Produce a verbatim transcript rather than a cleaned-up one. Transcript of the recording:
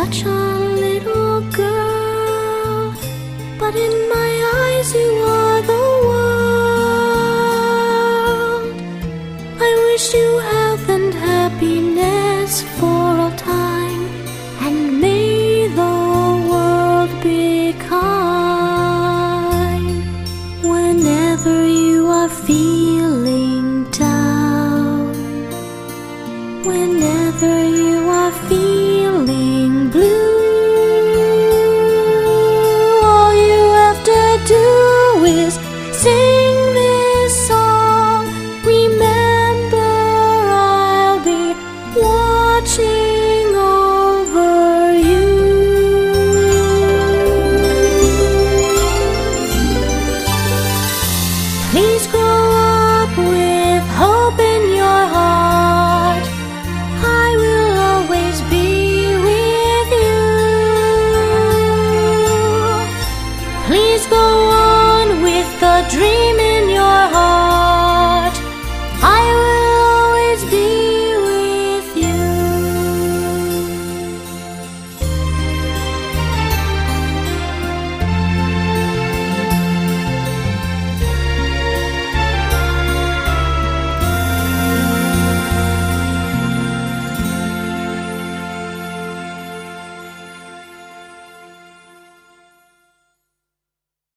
such a little girl, but in my eyes you are the world. I wish you health and happiness for all time, and may the world be kind. Whenever you are feeling down, whenever you are feeling